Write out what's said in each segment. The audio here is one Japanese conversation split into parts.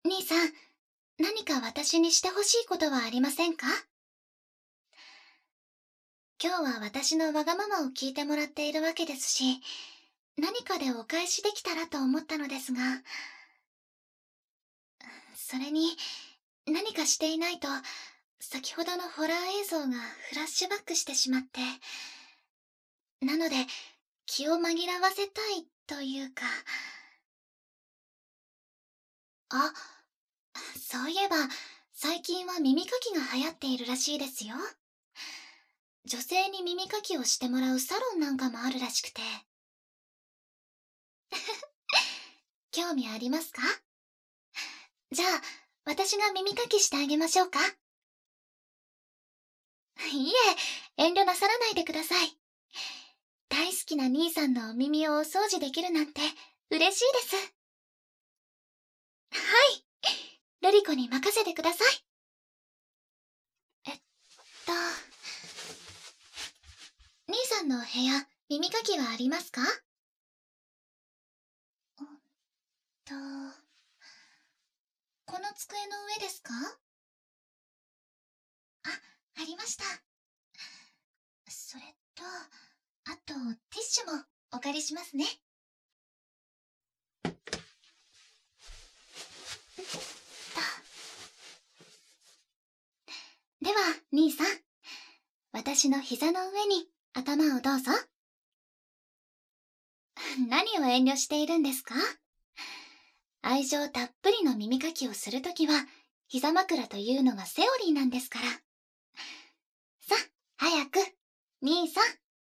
兄さん、何か私にしてほしいことはありませんか？今日は私のわがままを聞いてもらっているわけですし、何かでお返しできたらと思ったのですが、それに、何かしていないと、先ほどのホラー映像がフラッシュバックしてしまって、なので、気を紛らわせたいというか、あ、そういえば、最近は耳かきが流行っているらしいですよ。女性に耳かきをしてもらうサロンなんかもあるらしくて。興味ありますか？じゃあ、私が耳かきしてあげましょうか？いえ、遠慮なさらないでください。大好きな兄さんのお耳をお掃除できるなんて嬉しいです。はい。ルリコに任せてください。えっと、兄さんのお部屋、耳かきはありますか？と、この机の上ですか？あ、ありました。それと、あと、ティッシュもお借りしますね。では、兄さん。私の膝の上に頭をどうぞ。何を遠慮しているんですか？愛情たっぷりの耳かきをするときは、膝枕というのがセオリーなんですから。さ、早く、兄さん。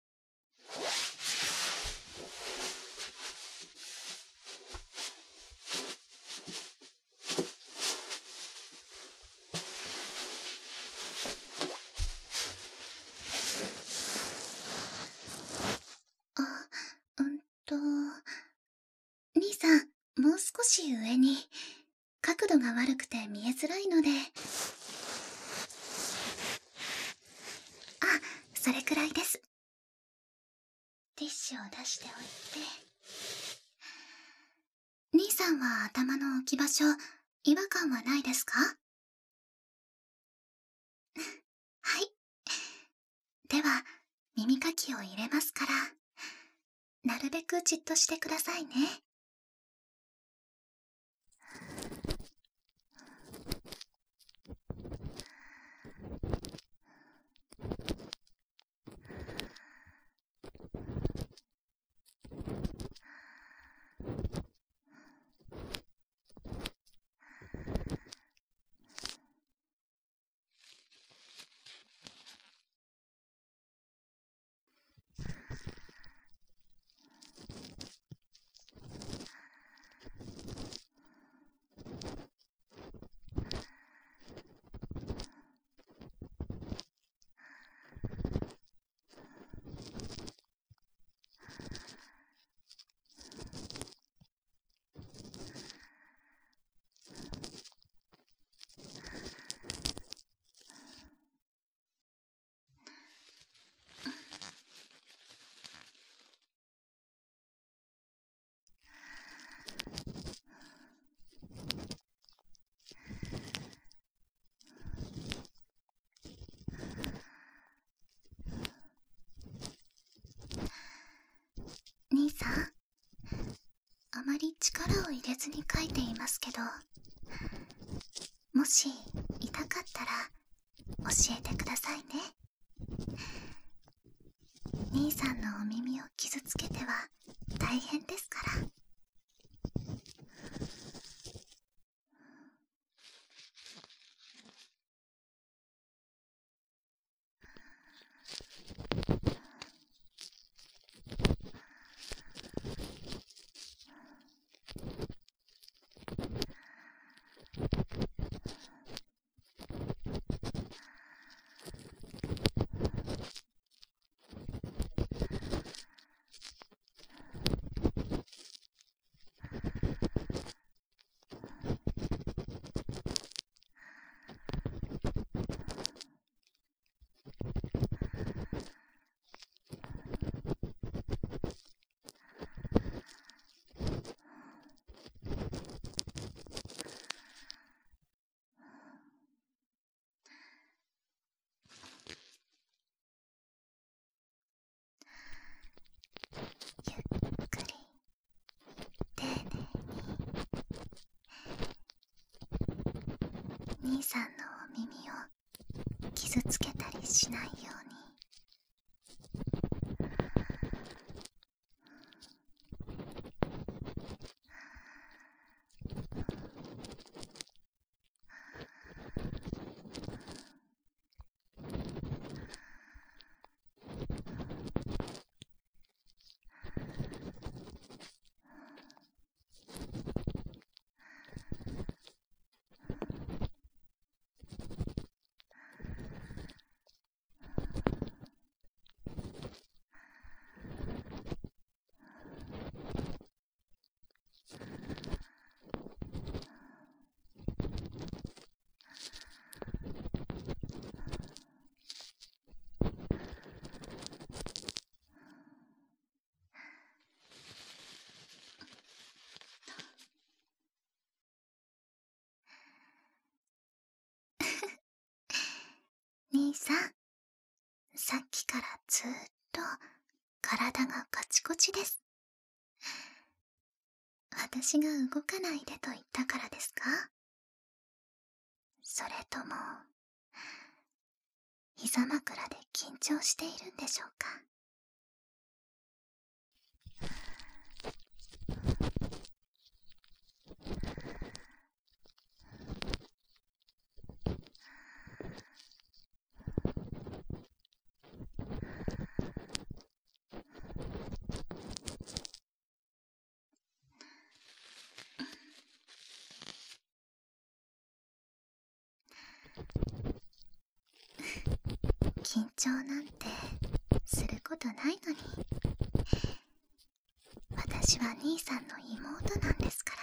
あ、うんと、兄さん、もう少し上に。角度が悪くて見えづらいので。あ、それくらいです。ティッシュを出しておいて。兄さんは頭の置き場所、違和感はないですか？はい。では、耳かきを入れますから、なるべくじっとしてくださいね。兄さん、あまり力を入れずに書いていますけど、もし痛かったら教えてくださいね。兄さんのお耳を傷つけては大変ですから。 兄さんのお耳を傷つけたりしないように。兄さん、さっきからずーっと体がカチコチです。私が動かないでと言ったからですか？それとも、膝枕で緊張しているんでしょうか？緊張なんてすることないのに。私は兄さんの妹なんですから。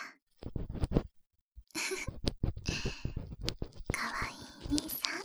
かわいい兄さん。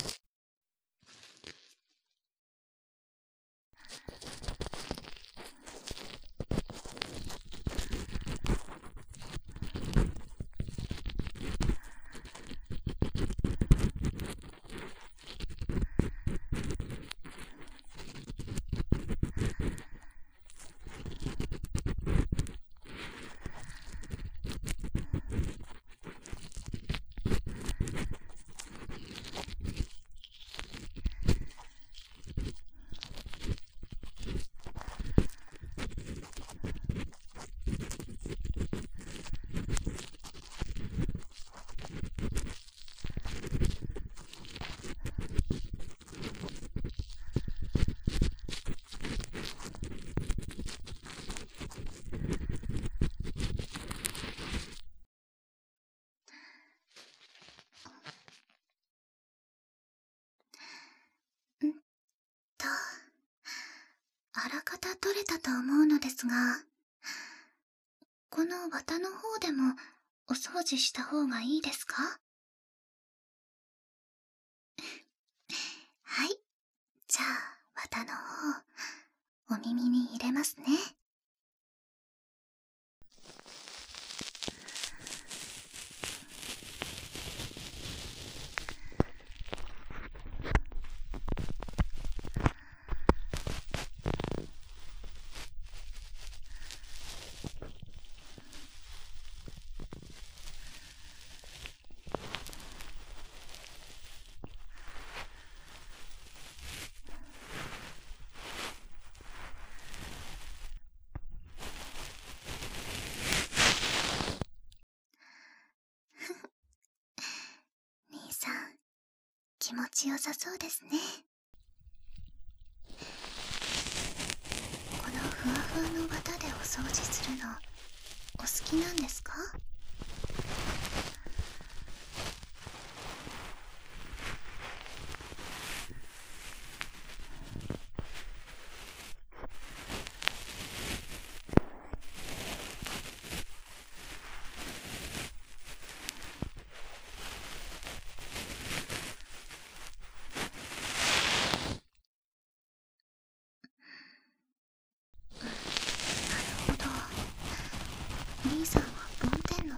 あらかた取れたと思うのですが、この綿の方でもお掃除した方がいいですか？はい。じゃあ、綿の方、お耳に入れますね。兄さん、気持ちよさそうですね。このふわふわの綿でお掃除するの、お好きなんですか？なるほど。兄さんは梵天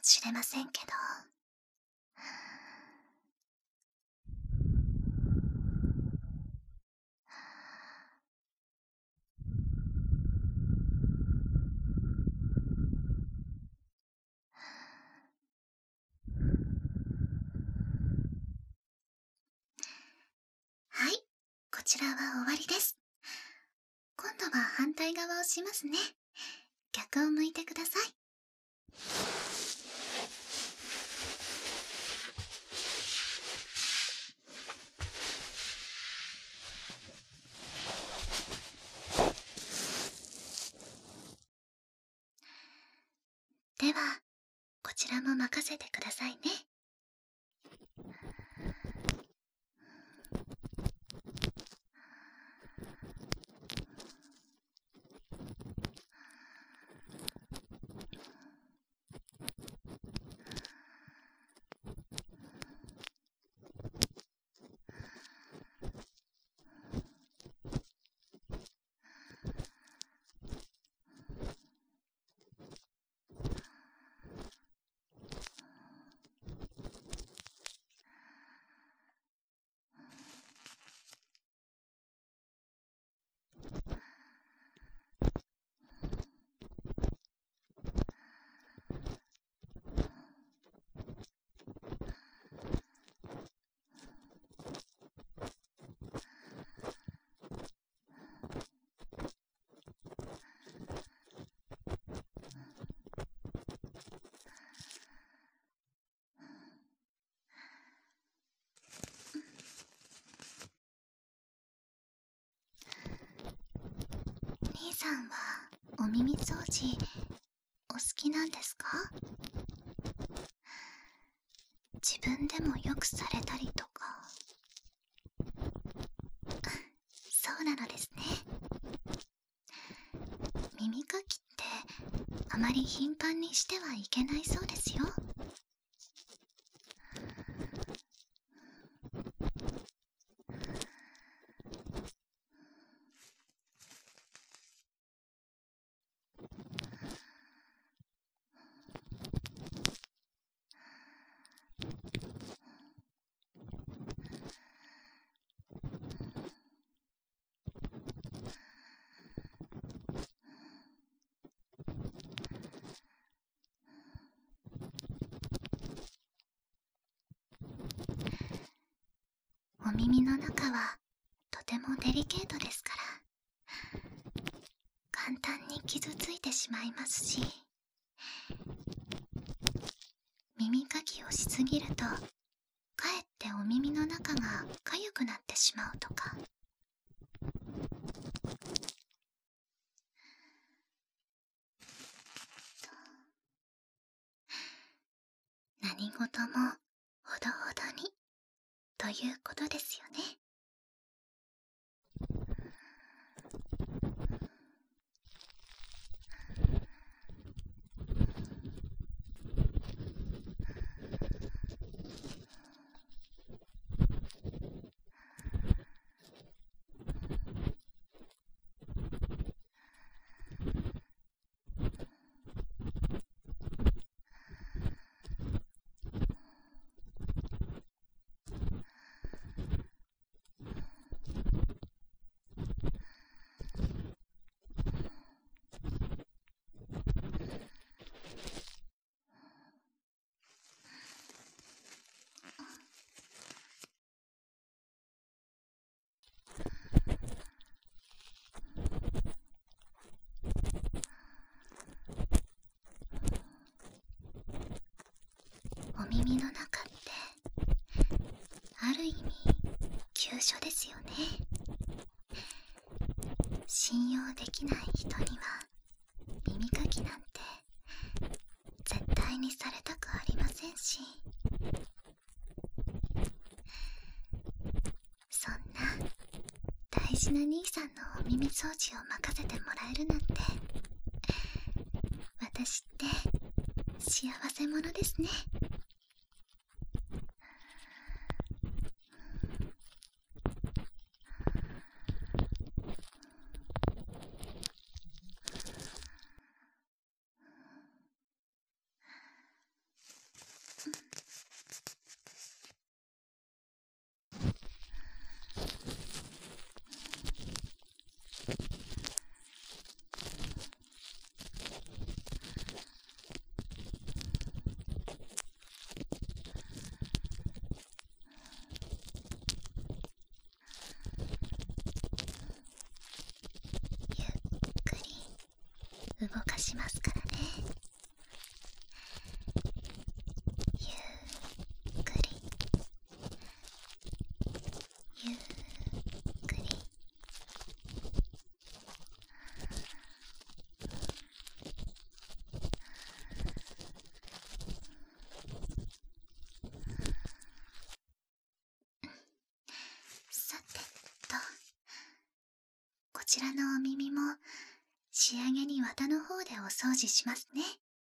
しれませんけど。はい、こちらは終わりです。今度は反対側をしますね。逆を向いてください。では、こちらも任せてくださいね。兄さんはお耳掃除お好きなんですか？自分でもよくされたりとか。そうなのですね。耳かきってあまり頻繁にしてはいけないそうですよ。お耳の中はとてもデリケートですから、簡単に傷ついてしまいますし、耳かきをしすぎるとかえってお耳の中がかゆくなってしまうとか。何事もほどほどにということですよね。お耳の中ってある意味急所ですよね。信用できない人には耳かきなんて絶対にされたくありませんし、そんな大事な兄さんのお耳掃除を任せてもらえるなんて、私って幸せ者ですね。 動かしますからね。ゆっくりゆっくり。さてと、こちらのお耳も仕上げに綿の方でお掃除しますね。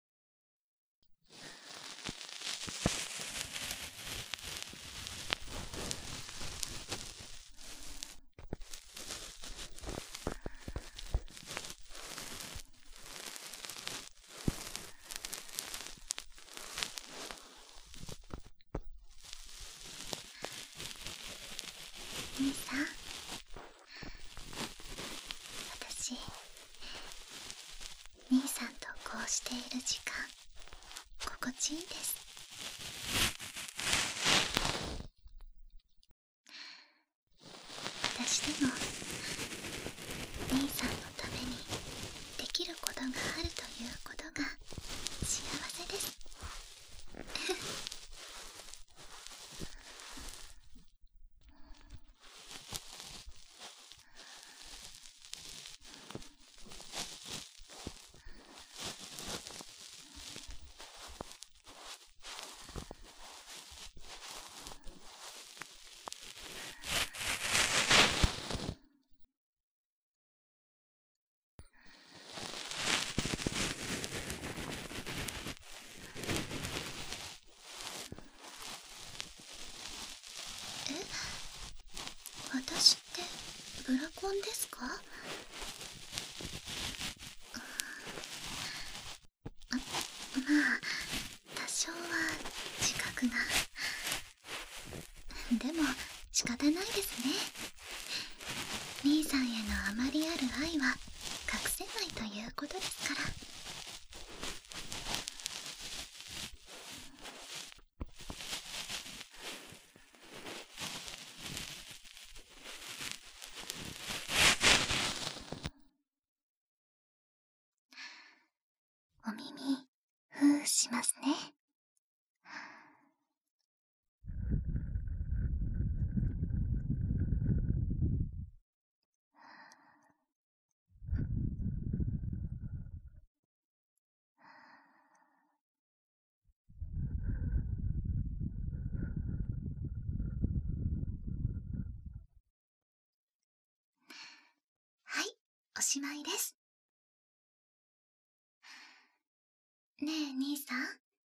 兄さん、私、兄さんとこうしている時間心地いいです。私でも兄さんのためにできることがあるということが幸せです。私ってブラコンですか？まあ、多少は自覚が。でも仕方ないですね。兄さんへのあまりある愛は隠せないということですから。お耳ふーしますね。はい、おしまいです。ねえ兄さん、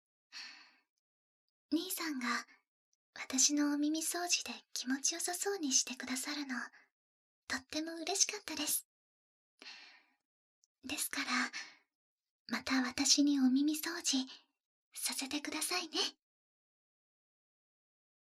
兄さんが私のお耳掃除で気持ちよさそうにしてくださるの、とっても嬉しかったです。ですから、また私にお耳掃除させてくださいね。